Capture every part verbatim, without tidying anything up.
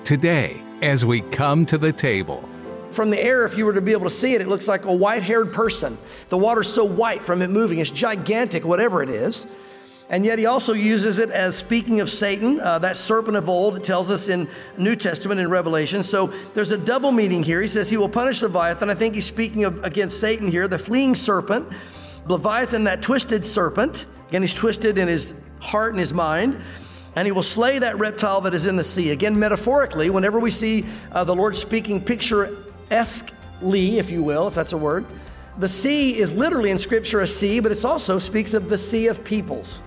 today as we come to the table. From the air, if you were to be able to see it, it looks like a white-haired person. The water's so white from it moving. It's gigantic, whatever it is. And yet he also uses it as speaking of Satan, uh, that serpent of old. It tells us in New Testament in Revelation. So there's a double meaning here. He says he will punish Leviathan. I think he's speaking of against Satan here, the fleeing serpent. Leviathan, that twisted serpent. Again, he's twisted in his heart and his mind. And he will slay that reptile that is in the sea. Again, metaphorically, whenever we see uh, the Lord speaking picturesquely, if you will, if that's a word, the sea is literally in Scripture a sea, but it also speaks of the sea of peoples.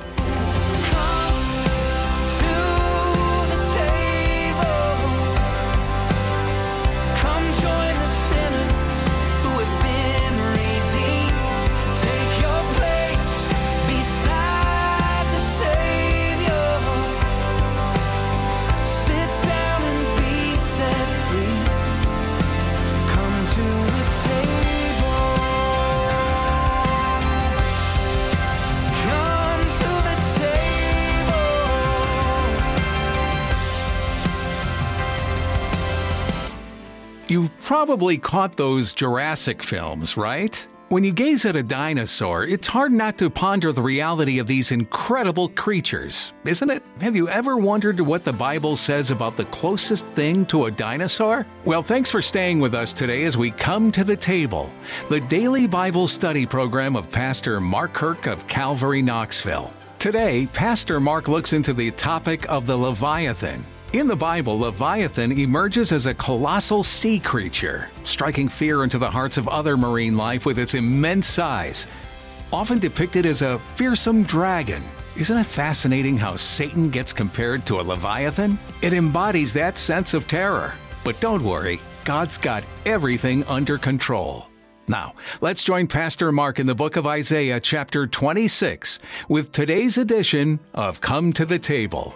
You've probably caught those Jurassic films, right? When you gaze at a dinosaur, it's hard not to ponder the reality of these incredible creatures, isn't it? Have you ever wondered what the Bible says about the closest thing to a dinosaur? Well, thanks for staying with us today as we come to the table, the daily Bible study program of Pastor Mark Kirk of Calvary, Knoxville. Today, Pastor Mark looks into the topic of the Leviathan. In the Bible, Leviathan emerges as a colossal sea creature, striking fear into the hearts of other marine life with its immense size. Often depicted as a fearsome dragon. Isn't it fascinating how Satan gets compared to a Leviathan? It embodies that sense of terror. But don't worry, God's got everything under control. Now, let's join Pastor Mark in the book of Isaiah, chapter twenty-six, with today's edition of Come to the Table.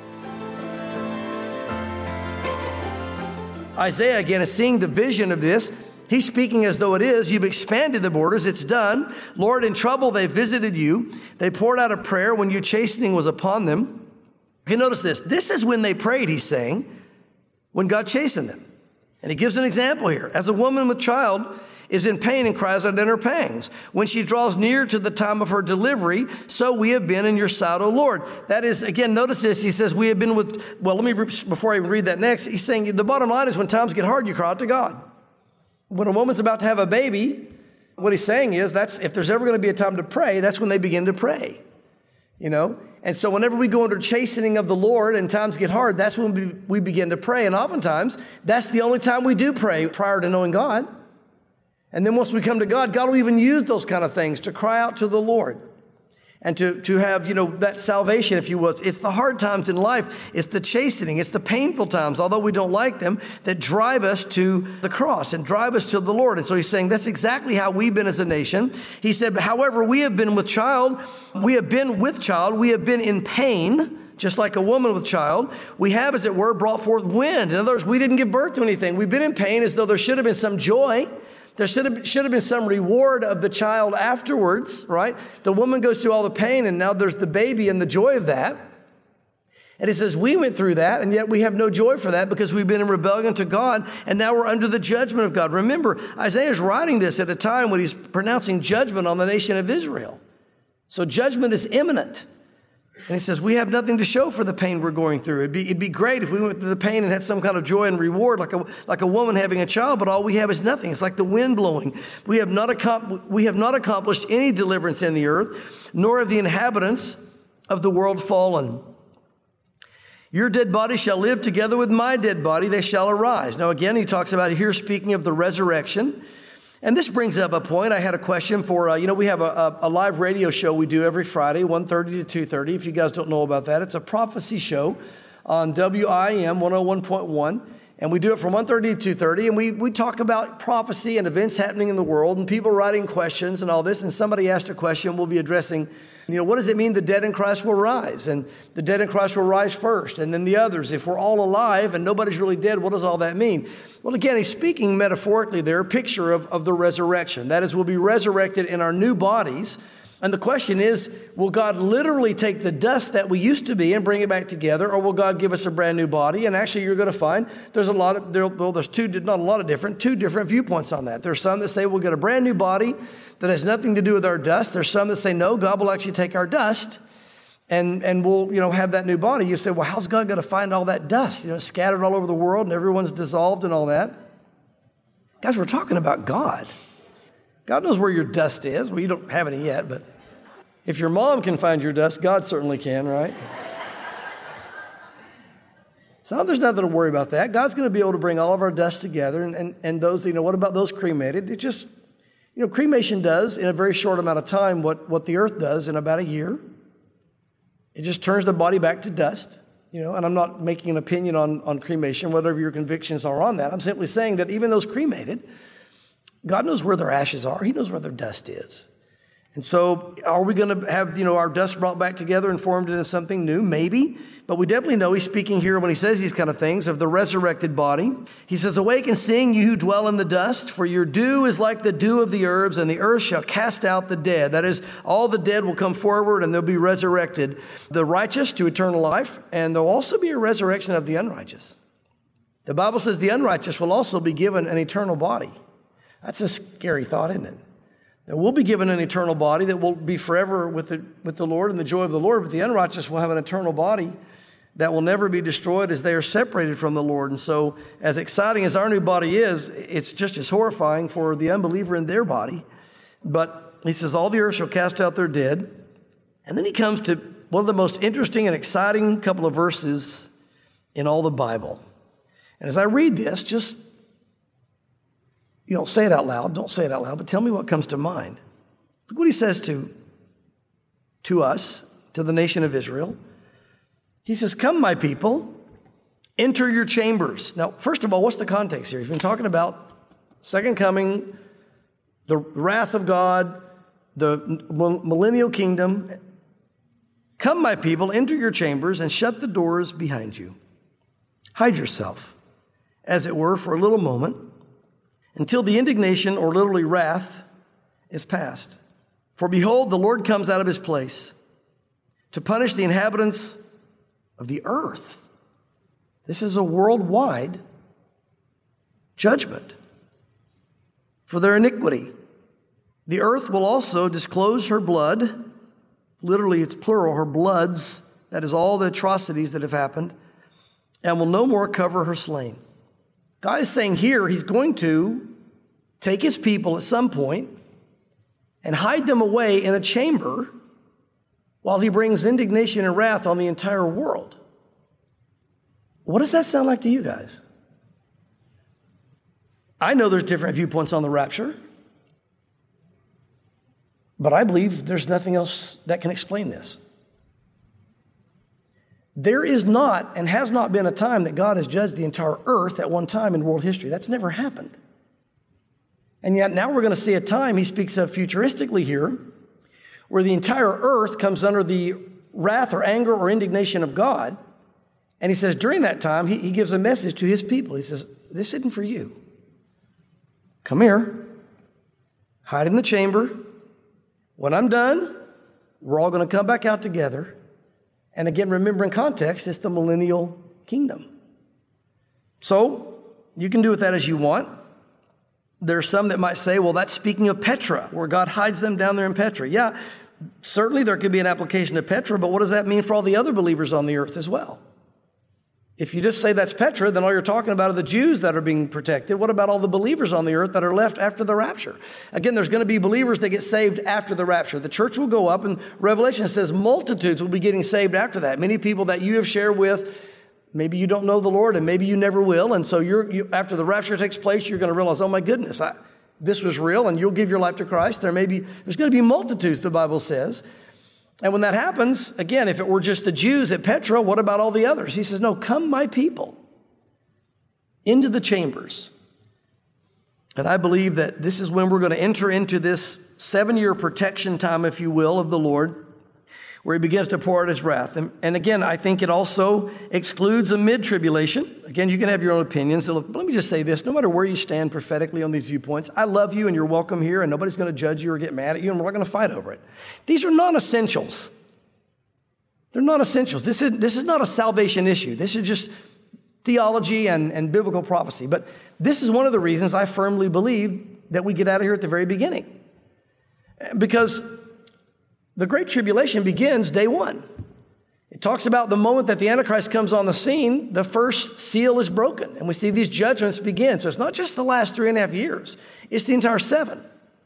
Isaiah, again, is seeing the vision of this. He's speaking as though it is. You've expanded the borders. It's done. Lord, in trouble, they visited you. They poured out a prayer when your chastening was upon them. Okay, notice this. This is when they prayed, he's saying, when God chastened them. And he gives an example here. As a woman with child is in pain and cries out in her pangs, when she draws near to the time of her delivery, so we have been in your sight, O Lord. That is, again, notice this. He says, we have been with, well, let me, before I even read that next, he's saying the bottom line is when times get hard, you cry out to God. When a woman's about to have a baby, what he's saying is that's, if there's ever going to be a time to pray, that's when they begin to pray, you know? And so whenever we go under chastening of the Lord and times get hard, that's when we, we begin to pray. And oftentimes, that's the only time we do pray prior to knowing God. And then once we come to God, God will even use those kind of things to cry out to the Lord and to, to have, you know, that salvation, if you will. It's the hard times in life. It's the chastening. It's the painful times, although we don't like them, that drive us to the cross and drive us to the Lord. And so he's saying that's exactly how we've been as a nation. He said, however, we have been with child. We have been with child. We have been in pain, just like a woman with child. We have, as it were, brought forth wind. In other words, we didn't give birth to anything. We've been in pain as though there should have been some joy. There should have, should have been some reward of the child afterwards, right? The woman goes through all the pain, and now there's the baby and the joy of that. And he says, we went through that, and yet we have no joy for that because we've been in rebellion to God, and now we're under the judgment of God. Remember, Isaiah is writing this at a time when he's pronouncing judgment on the nation of Israel. So judgment is imminent. And he says, we have nothing to show for the pain we're going through. It'd be, it'd be great if we went through the pain and had some kind of joy and reward, like a, like a woman having a child, but all we have is nothing. It's like the wind blowing. We have not, accom- we have not accomplished any deliverance in the earth, nor have the inhabitants of the world fallen. Your dead body shall live together with my dead body. They shall arise. Now, again, he talks about here speaking of the resurrection. And this brings up a point. I had a question for, uh, you know, we have a, a live radio show we do every Friday, one thirty to two thirty. If you guys don't know about that, it's a prophecy show on W I M one oh one point one. And we do it from one thirty to two thirty. And we, we talk about prophecy and events happening in the world and people writing questions and all this. And somebody asked a question we'll be addressing. You know, what does it mean the dead in Christ will rise? And the dead in Christ will rise first, and then the others. If we're all alive and nobody's really dead, what does all that mean? Well, again, he's speaking metaphorically there, a picture of, of the resurrection. That is, we'll be resurrected in our new bodies And the question is, will God literally take the dust that we used to be and bring it back together, or will God give us a brand new body? And actually, you're going to find there's a lot of, there, well, there's two, not a lot of different, two different viewpoints on that. There's some that say we'll get a brand new body that has nothing to do with our dust. There's some that say, no, God will actually take our dust and, and we'll, you know, have that new body. You say, well, how's God going to find all that dust, you know, scattered all over the world and everyone's dissolved and all that? Guys, we're talking about God. God knows where your dust is. Well, you don't have any yet, but if your mom can find your dust, God certainly can, right? So there's nothing to worry about that. God's going to be able to bring all of our dust together. And, and, and those, you know, what about those cremated? It just, you know, cremation does in a very short amount of time what, what the earth does in about a year. It just turns the body back to dust, you know, and I'm not making an opinion on, on cremation, whatever your convictions are on that. I'm simply saying that even those cremated, God knows where their ashes are. He knows where their dust is. And so are we going to have, you know, our dust brought back together and formed into something new? Maybe. But we definitely know he's speaking here when he says these kind of things of the resurrected body. He says, awake and sing, you who dwell in the dust, for your dew is like the dew of the herbs, and the earth shall cast out the dead. That is, all the dead will come forward and they'll be resurrected. The righteous to eternal life, and there'll also be a resurrection of the unrighteous. The Bible says the unrighteous will also be given an eternal body. That's a scary thought, isn't it? That we'll be given an eternal body that will be forever with the, with the Lord and the joy of the Lord, but the unrighteous will have an eternal body that will never be destroyed as they are separated from the Lord. And so as exciting as our new body is, it's just as horrifying for the unbeliever in their body. But he says, all the earth shall cast out their dead. And then he comes to one of the most interesting and exciting couple of verses in all the Bible. And as I read this, just, you don't say it out loud, don't say it out loud, but tell me what comes to mind. Look what he says to, to us, to the nation of Israel. He says, come, my people, enter your chambers. Now, first of all, what's the context here? He's been talking about second coming, the wrath of God, the millennial kingdom. Come, my people, enter your chambers and shut the doors behind you. Hide yourself, as it were, for a little moment, until the indignation, or literally wrath, is past. For behold, the Lord comes out of his place to punish the inhabitants of the earth. This is a worldwide judgment for their iniquity. The earth will also disclose her blood. Literally, it's plural, her bloods. That is all the atrocities that have happened, and will no more cover her slain. God is saying here he's going to take his people at some point and hide them away in a chamber while he brings indignation and wrath on the entire world. What does that sound like to you guys? I know there's different viewpoints on the rapture, but I believe there's nothing else that can explain this. There is not and has not been a time that God has judged the entire earth at one time in world history. That's never happened. And yet now we're going to see a time, he speaks of futuristically here, where the entire earth comes under the wrath or anger or indignation of God. And he says during that time, he, he gives a message to his people. He says, this isn't for you. Come here, hide in the chamber. When I'm done, we're all going to come back out together. And again, remember in context, it's the millennial kingdom. So you can do with that as you want. There's some that might say, well, that's speaking of Petra, where God hides them down there in Petra. Yeah, certainly there could be an application to Petra, but what does that mean for all the other believers on the earth as well? If you just say that's Petra, then all you're talking about are the Jews that are being protected. What about all the believers on the earth that are left after the rapture? Again, there's going to be believers that get saved after the rapture. The church will go up, and Revelation says multitudes will be getting saved after that. Many people that you have shared with, maybe you don't know the Lord, and maybe you never will. And so you're, you, after the rapture takes place, you're going to realize, oh my goodness, I, this was real, and you'll give your life to Christ. There may be, there's going to be multitudes, the Bible says. And when that happens, again, if it were just the Jews at Petra, what about all the others? He says, no, come, my people, into the chambers. And I believe that this is when we're going to enter into this seven-year protection time, if you will, of the Lord, where he begins to pour out his wrath. And, and again, I think it also excludes a mid-tribulation. Again, you can have your own opinions. So let me just say this. No matter where you stand prophetically on these viewpoints, I love you and you're welcome here, and nobody's going to judge you or get mad at you, and we're not going to fight over it. These are non-essentials. They're non-essentials. This is, this is not a salvation issue. This is just theology and, and biblical prophecy. But this is one of the reasons I firmly believe that we get out of here at the very beginning. Because the Great Tribulation begins day one. It talks about the moment that the Antichrist comes on the scene, the first seal is broken. And we see these judgments begin. So it's not just the last three and a half years. It's the entire seven.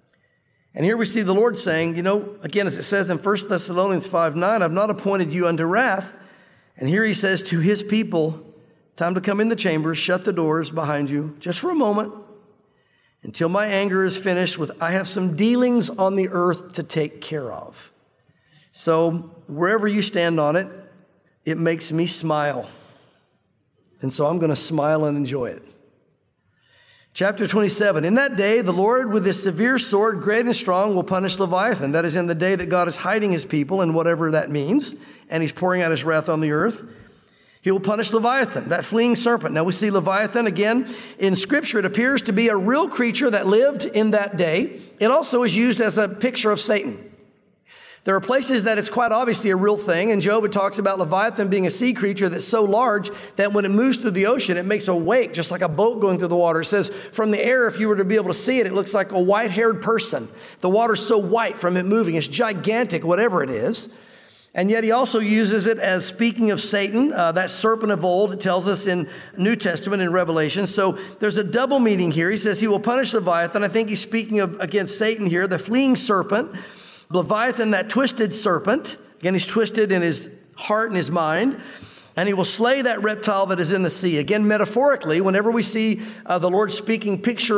And here we see the Lord saying, you know, again, as it says in First Thessalonians five nine, I've not appointed you unto wrath. And here he says to his people, time to come in the chambers, shut the doors behind you, just for a moment, until my anger is finished with, I have some dealings on the earth to take care of. So wherever you stand on it, it makes me smile. And so I'm going to smile and enjoy it. Chapter twenty-seven, in that day, the Lord with his severe sword, great and strong, will punish Leviathan. That is in the day that God is hiding his people, and whatever that means, and he's pouring out his wrath on the earth. He will punish Leviathan, that fleeing serpent. Now we see Leviathan again in Scripture. It appears to be a real creature that lived in that day. It also is used as a picture of Satan. There are places that it's quite obviously a real thing. In Job, it talks about Leviathan being a sea creature that's so large that when it moves through the ocean, it makes a wake, just like a boat going through the water. It says from the air, if you were to be able to see it, it looks like a white-haired person. The water's so white from it moving. It's gigantic, whatever it is. And yet he also uses it as speaking of Satan, uh, that serpent of old. It tells us in New Testament in Revelation. So there's a double meaning here. He says he will punish Leviathan. I think he's speaking of against Satan here, the fleeing serpent. Leviathan, that twisted serpent. Again, he's twisted in his heart and his mind. And he will slay that reptile that is in the sea. Again, metaphorically, whenever we see uh, the Lord speaking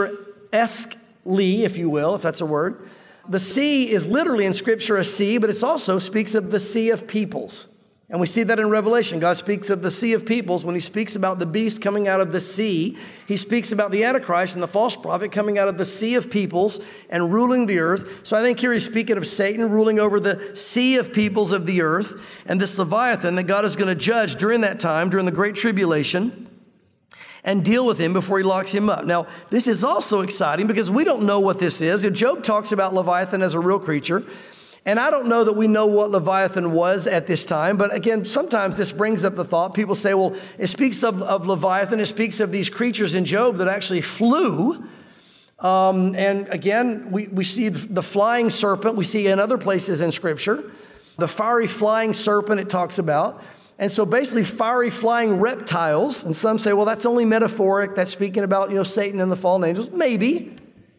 picturesquely, if you will, if that's a word, the sea is literally in Scripture a sea, but it also speaks of the sea of peoples. And we see that in Revelation. God speaks of the sea of peoples. When he speaks about the beast coming out of the sea, he speaks about the Antichrist and the false prophet coming out of the sea of peoples and ruling the earth. So I think here he's speaking of Satan ruling over the sea of peoples of the earth, and this Leviathan that God is going to judge during that time, during the Great Tribulation, and deal with him before he locks him up. Now, this is also exciting because we don't know what this is. Job talks about Leviathan as a real creature. And I don't know that we know what Leviathan was at this time. But again, sometimes this brings up the thought. People say, well, it speaks of, of Leviathan. It speaks of these creatures in Job that actually flew. Um, and again, we, we see the flying serpent. We see in other places in Scripture. The fiery flying serpent it talks about. And so basically fiery flying reptiles. And some say, well, that's only metaphoric. That's speaking about, you know, Satan and the fallen angels. Maybe.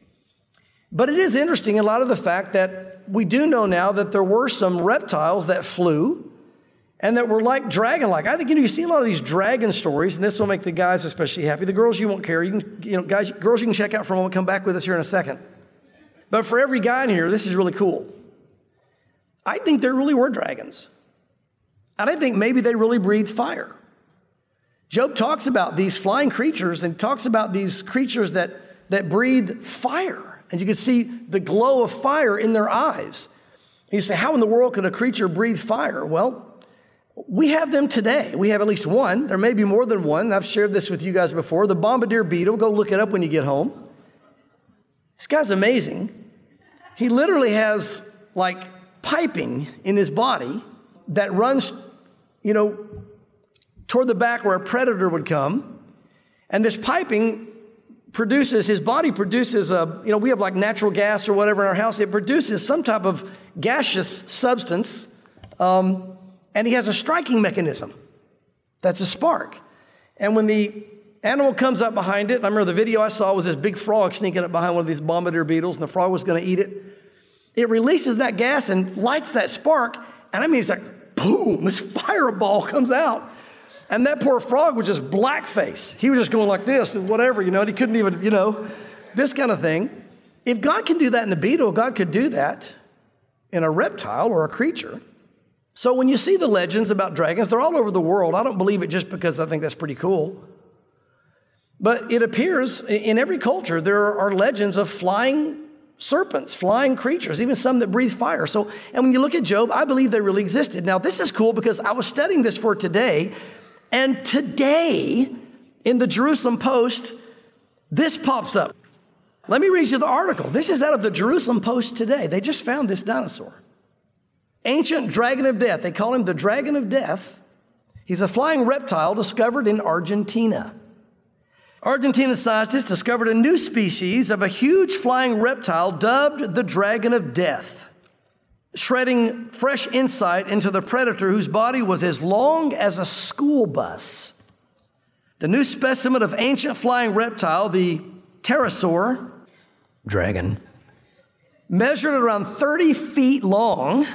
But it is interesting in light of the fact that we do know now that there were some reptiles that flew and that were like dragon-like. I think, you know, you see a lot of these dragon stories, and this will make the guys especially happy. The girls, you won't care. You can, you know, guys, girls, you can check out for a moment. Come back with us here in a second. But for every guy in here, this is really cool. I think there really were dragons. And I think maybe they really breathed fire. Job talks about these flying creatures and talks about these creatures that, that breathe fire. And you can see the glow of fire in their eyes. And you say, how in the world could a creature breathe fire? Well, we have them today. We have at least one. There may be more than one. I've shared this with you guys before. The bombardier beetle, go look it up when you get home. This guy's amazing. He literally has like piping in his body that runs, you know, toward the back where a predator would come. And this piping produces, his body produces a, you know, we have like natural gas or whatever in our house. It produces some type of gaseous substance. Um, and he has a striking mechanism. That's a spark. And when the animal comes up behind it, I remember the video I saw was this big frog sneaking up behind one of these bombardier beetles, and the frog was going to eat it. It releases that gas and lights that spark. And I mean, it's like, boom, this fireball comes out. And that poor frog was just blackface. He was just going like this and whatever, you know, and he couldn't even, you know, this kind of thing. If God can do that in the beetle, God could do that in a reptile or a creature. So when you see the legends about dragons, they're all over the world. I don't believe it just because I think that's pretty cool. But it appears in every culture there are legends of flying serpents, flying creatures, even some that breathe fire. So, and when you look at Job, I believe they really existed. Now, this is cool because I was studying this for today, and today in the Jerusalem Post, this pops up. Let me read you the article. This is out of the Jerusalem Post today. They just found this dinosaur. Ancient dragon of death. They call him the dragon of death. He's a flying reptile discovered in Argentina. Argentine scientists discovered a new species of a huge flying reptile dubbed the dragon of death, shredding fresh insight into the predator whose body was as long as a school bus. The new specimen of ancient flying reptile, the pterosaur dragon, measured around thirty feet long.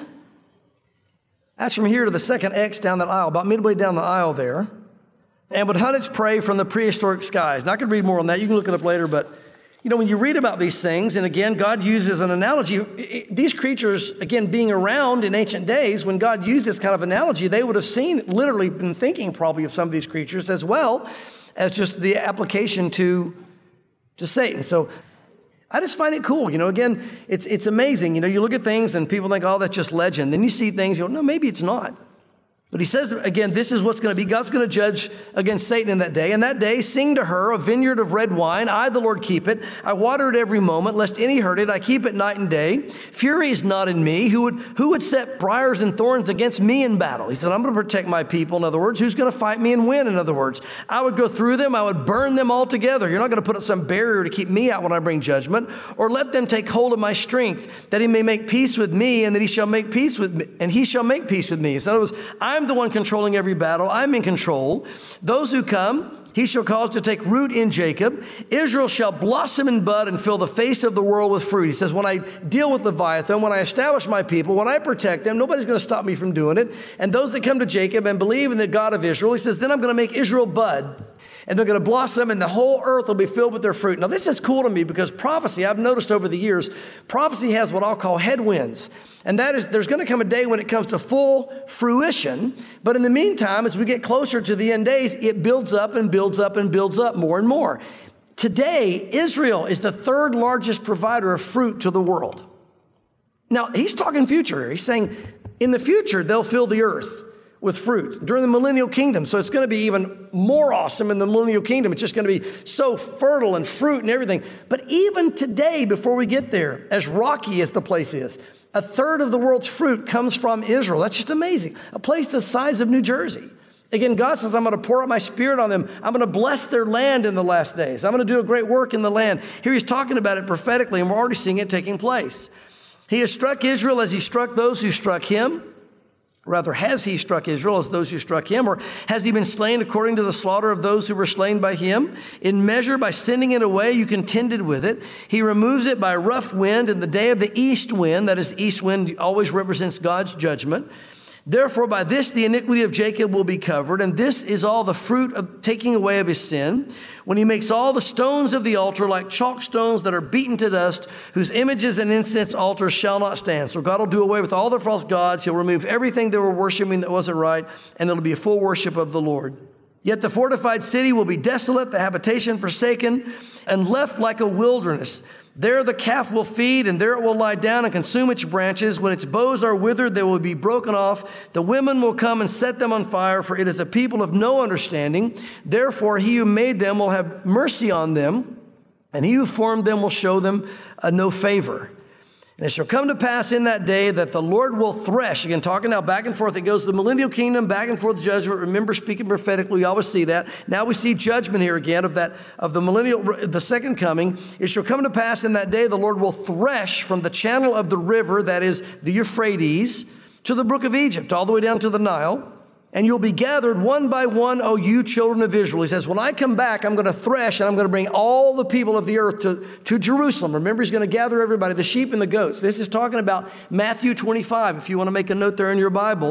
That's from here to the second X down that aisle, about midway down the aisle there, and would hunt its prey from the prehistoric skies. Now, I could read more on that. You can look it up later, but you know, when you read about these things, and again, God uses an analogy. It, these creatures, again, being around in ancient days, when God used this kind of analogy, they would have seen, literally been thinking probably of some of these creatures as well as just the application to, to Satan. So I just find it cool. You know, again, it's it's amazing. You know, you look at things and people think, oh, that's just legend. Then you see things, you go, no, maybe it's not. But he says, again, this is what's going to be. God's going to judge against Satan in that day. And that day, sing to her, a vineyard of red wine. I, the Lord, keep it. I water it every moment, lest any hurt it. I keep it night and day. Fury is not in me. Who would, who would set briars and thorns against me in battle? He said, I'm going to protect my people. In other words, who's going to fight me and win? In other words, I would go through them. I would burn them all together. You're not going to put up some barrier to keep me out when I bring judgment. Or let them take hold of my strength, that he may make peace with me, and that he shall make peace with me, and he shall make peace with me. So in other words, I'm the one controlling every battle. I'm in control. Those who come, he shall cause to take root in Jacob. Israel shall blossom and bud and fill the face of the world with fruit. He says, when I deal with Leviathan, when I establish my people, when I protect them, nobody's going to stop me from doing it. And those that come to Jacob and believe in the God of Israel, he says, then I'm going to make Israel bud. And they're going to blossom, and the whole earth will be filled with their fruit. Now, this is cool to me because prophecy, I've noticed over the years, prophecy has what I'll call headwinds. And that is, there's going to come a day when it comes to full fruition. But in the meantime, as we get closer to the end days, it builds up and builds up and builds up more and more. Today, Israel is the third largest provider of fruit to the world. Now, he's talking future. He's saying in the future, they'll fill the earth with fruit during the millennial kingdom. So it's going to be even more awesome in the millennial kingdom. It's just going to be so fertile and fruit and everything. But even today, before we get there, as rocky as the place is, a third of the world's fruit comes from Israel. That's just amazing. A place the size of New Jersey. Again, God says, I'm going to pour out my spirit on them. I'm going to bless their land in the last days. I'm going to do a great work in the land. Here he's talking about it prophetically, and we're already seeing it taking place. He has struck Israel as he struck those who struck him. Rather, has he struck Israel as those who struck him? Or has he been slain according to the slaughter of those who were slain by him? In measure, by sending it away, you contended with it. He removes it by a rough wind in the day of the east wind. That is, east wind always represents God's judgment. Therefore, by this the iniquity of Jacob will be covered, and this is all the fruit of taking away of his sin, when he makes all the stones of the altar like chalk stones that are beaten to dust, whose images and incense altars shall not stand. So God will do away with all the false gods. He'll remove everything they were worshiping that wasn't right, and it'll be a full worship of the Lord. Yet the fortified city will be desolate, the habitation forsaken, and left like a wilderness. There the calf will feed, and there it will lie down and consume its branches. When its boughs are withered, they will be broken off. The women will come and set them on fire, for it is a people of no understanding. Therefore, he who made them will have mercy on them, and he who formed them will show them uh, no favor. And it shall come to pass in that day that the Lord will thresh. Again, talking now back and forth. It goes to the millennial kingdom, back and forth judgment. Remember, speaking prophetically, we always see that. Now we see judgment here again of that, of the millennial, the second coming. It shall come to pass in that day the Lord will thresh from the channel of the river, that is the Euphrates, to the brook of Egypt, all the way down to the Nile. And you'll be gathered one by one, O you children of Israel. He says, when I come back, I'm going to thresh and I'm going to bring all the people of the earth to, to Jerusalem. Remember, he's going to gather everybody, the sheep and the goats. This is talking about Matthew twenty-five. If you want to make a note there in your Bible,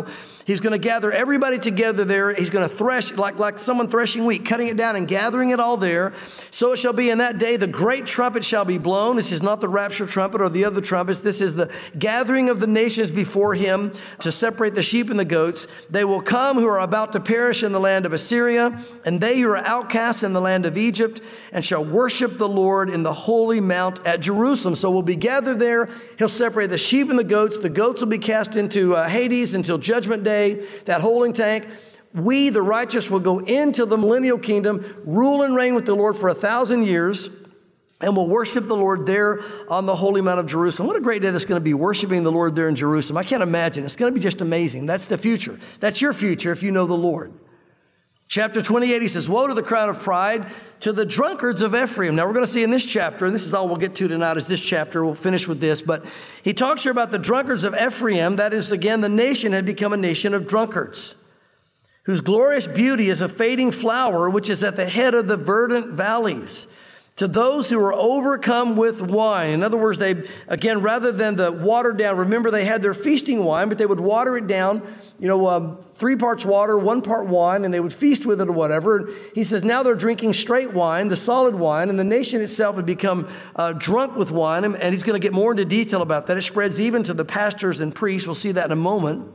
He's going to gather everybody together there. He's going to thresh like, like someone threshing wheat, cutting it down and gathering it all there. So it shall be in that day, the great trumpet shall be blown. This is not the rapture trumpet or the other trumpets. This is the gathering of the nations before him to separate the sheep and the goats. They will come who are about to perish in the land of Assyria, and they who are outcasts in the land of Egypt, and shall worship the Lord in the holy mount at Jerusalem. So we'll be gathered there. He'll separate the sheep and the goats. The goats will be cast into uh, Hades until judgment day, that holding tank. We, the righteous, will go into the millennial kingdom, rule and reign with the Lord for a thousand years, and we'll worship the Lord there on the holy mount of Jerusalem. What a great day that's going to be, worshiping the Lord there in Jerusalem. I can't imagine. It's going to be just amazing. That's the future. That's your future if you know the Lord. Chapter twenty-eight, he says, woe to the crown of pride, to the drunkards of Ephraim. Now, we're going to see in this chapter, and this is all we'll get to tonight is this chapter. We'll finish with this. But he talks here about the drunkards of Ephraim. That is, again, the nation had become a nation of drunkards, whose glorious beauty is a fading flower, which is at the head of the verdant valleys. To those who are overcome with wine. In other words, they, again, rather than the watered down, remember they had their feasting wine, but they would water it down, you know, um, three parts water, one part wine, and they would feast with it or whatever. He says now they're drinking straight wine, the solid wine, and the nation itself had become uh, drunk with wine. And, and he's going to get more into detail about that. It spreads even to the pastors and priests. We'll see that in a moment.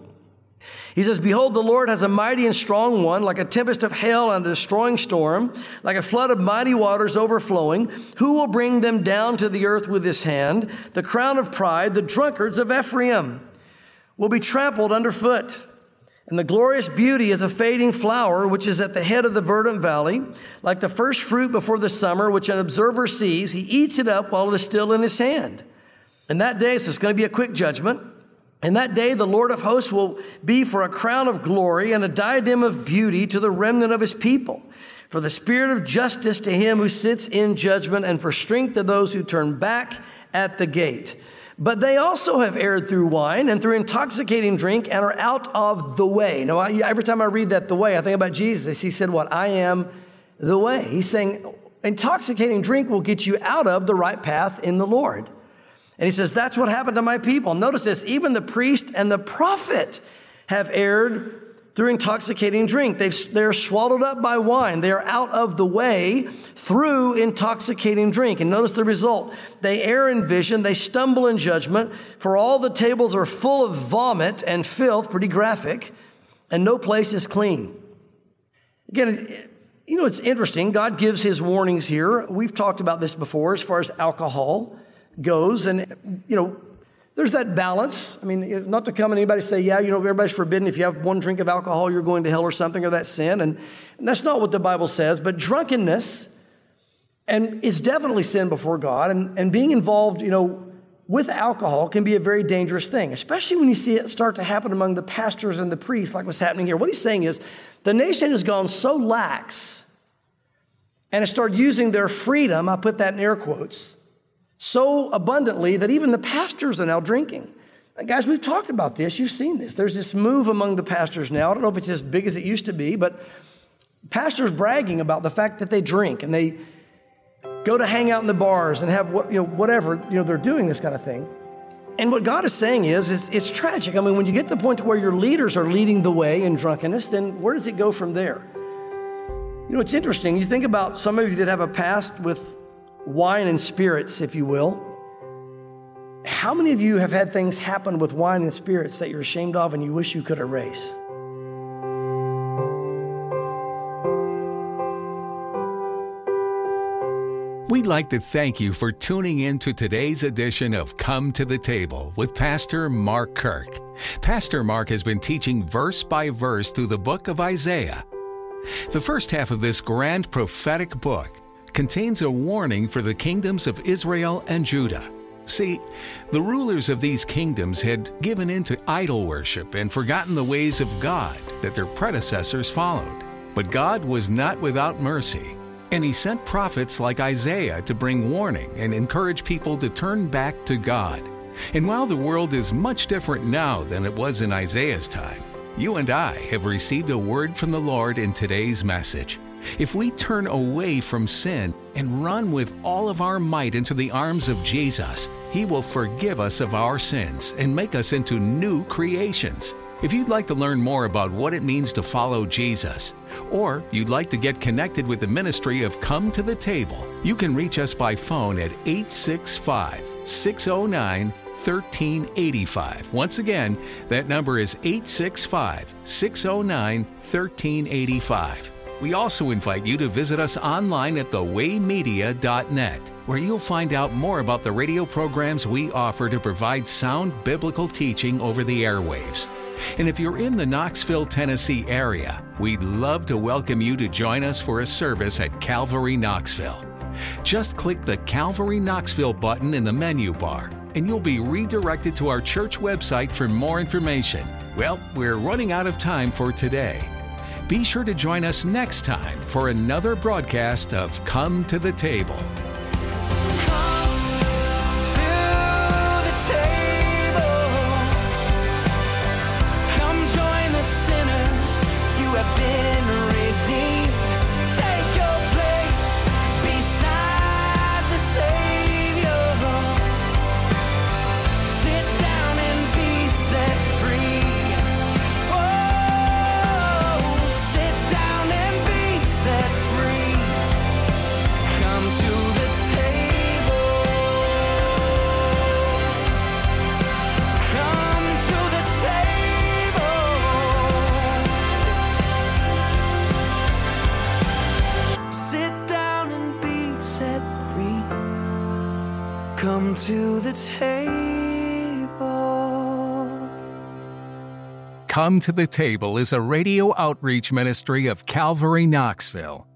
He says, behold, the Lord has a mighty and strong one, like a tempest of hail and a destroying storm, like a flood of mighty waters overflowing. Who will bring them down to the earth with his hand? The crown of pride, the drunkards of Ephraim, will be trampled underfoot. And the glorious beauty is a fading flower, which is at the head of the verdant valley, like the first fruit before the summer, which an observer sees. He eats it up while it is still in his hand. And that day, so it's going to be a quick judgment. And that day, the Lord of hosts will be for a crown of glory and a diadem of beauty to the remnant of his people, for the spirit of justice to him who sits in judgment, and for strength to those who turn back at the gate. But they also have erred through wine and through intoxicating drink and are out of the way. Now, I, every time I read that, the way, I think about Jesus. He said, what? I am the way. He's saying intoxicating drink will get you out of the right path in the Lord. And he says, that's what happened to my people. Notice this, even the priest and the prophet have erred through intoxicating drink. They've, they're swallowed up by wine. They are out of the way through intoxicating drink. And notice the result. They err in vision. They stumble in judgment. For all the tables are full of vomit and filth, pretty graphic, and no place is clean. Again, you know, it's interesting. God gives his warnings here. We've talked about this before as far as alcohol goes. And, you know, there's that balance. I mean, not to come and anybody say, yeah, you know, everybody's forbidden. If you have one drink of alcohol, you're going to hell or something, or that's sin. And, and that's not what the Bible says. But drunkenness and is definitely sin before God. And, and being involved, you know, with alcohol can be a very dangerous thing, especially when you see it start to happen among the pastors and the priests, like what's happening here. What he's saying is the nation has gone so lax and has started using their freedom, I put that in air quotes, so abundantly that even the pastors are now drinking. And guys, we've talked about this. You've seen this. There's this move among the pastors now. I don't know if it's as big as it used to be, but pastors bragging about the fact that they drink and they go to hang out in the bars and have what, you know, whatever, you know, they're doing this kind of thing. And what God is saying is, it's, it's tragic. I mean, when you get to the point to where your leaders are leading the way in drunkenness, then where does it go from there? You know, it's interesting. You think about some of you that have a past with wine and spirits, if you will. How many of you have had things happen with wine and spirits that you're ashamed of and you wish you could erase? We'd like to thank you for tuning in to today's edition of Come to the Table with Pastor Mark Kirk. Pastor Mark has been teaching verse by verse through the book of Isaiah. The first half of this grand prophetic book contains a warning for the kingdoms of Israel and Judah. See, the rulers of these kingdoms had given in to idol worship and forgotten the ways of God that their predecessors followed. But God was not without mercy, and he sent prophets like Isaiah to bring warning and encourage people to turn back to God. And while the world is much different now than it was in Isaiah's time, you and I have received a word from the Lord in today's message. If we turn away from sin and run with all of our might into the arms of Jesus, he will forgive us of our sins and make us into new creations. If you'd like to learn more about what it means to follow Jesus, or you'd like to get connected with the ministry of Come to the Table, you can reach us by phone at eight six five, six oh nine, one three eight five. Once again, that number is eight six five, six oh nine, one three eight five. We also invite you to visit us online at the way media dot net, where you'll find out more about the radio programs we offer to provide sound biblical teaching over the airwaves. And if you're in the Knoxville, Tennessee area, we'd love to welcome you to join us for a service at Calvary Knoxville. Just click the Calvary Knoxville button in the menu bar, and you'll be redirected to our church website for more information. Well, we're running out of time for today. Be sure to join us next time for another broadcast of Come to the Table. Come to the table. Come to the Table is a radio outreach ministry of Calvary Knoxville.